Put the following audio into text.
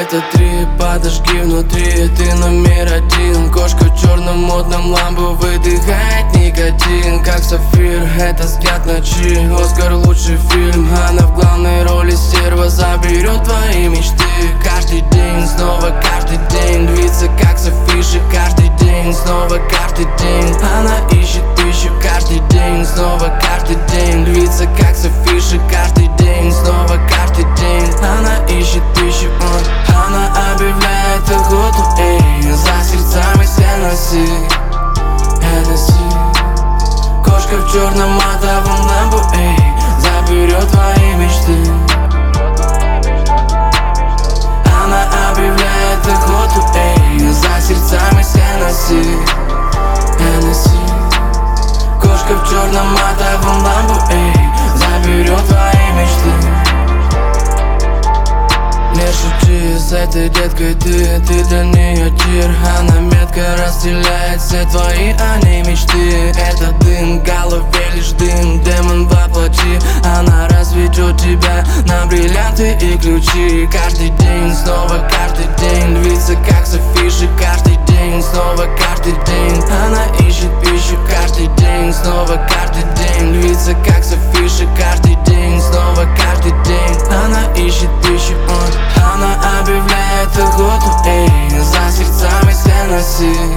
Это три, подожги внутри, ты номер один. Кошка в черном модном ламбо выдыхает никотин. Как сапфир, это взгляд ночи. Оскар лучший фильм, она в главной роли стерва. Заберет твои мечты. Каждый день, снова каждый день. Двигается как с афиши каждый день. Снова каждый день. Она ищет пищу каждый день. Снова каждый день. Двигается как с афиши каждый день. Снова каждый день. Она ищет пищу. Она объявляет охоту, эй, за сердцами Хеннесси. Кошка в черном матовом ламбо, эй, заберет твои мечты. Она объявляет охоту, эй, за сердцами Хеннесси. Кошка в черном матовом ламбо, эй, заберет твои мечты. Не шути с этой деткой, ты для нее тир. Она метко разделяет все твои мечты. Это дым, в голове лишь дым, демон воплоти. Она разведет тебя на бриллианты и ключи. Каждый день, снова каждый день. Двигается как с афиши каждый день. Снова каждый день. Она ищет пищу каждый день. Снова каждый день. Двигается как с афиши каждый день. Снова каждый день. Она ищет пищу. Она объявляет охоту, эй, за сердцами Хеннесси.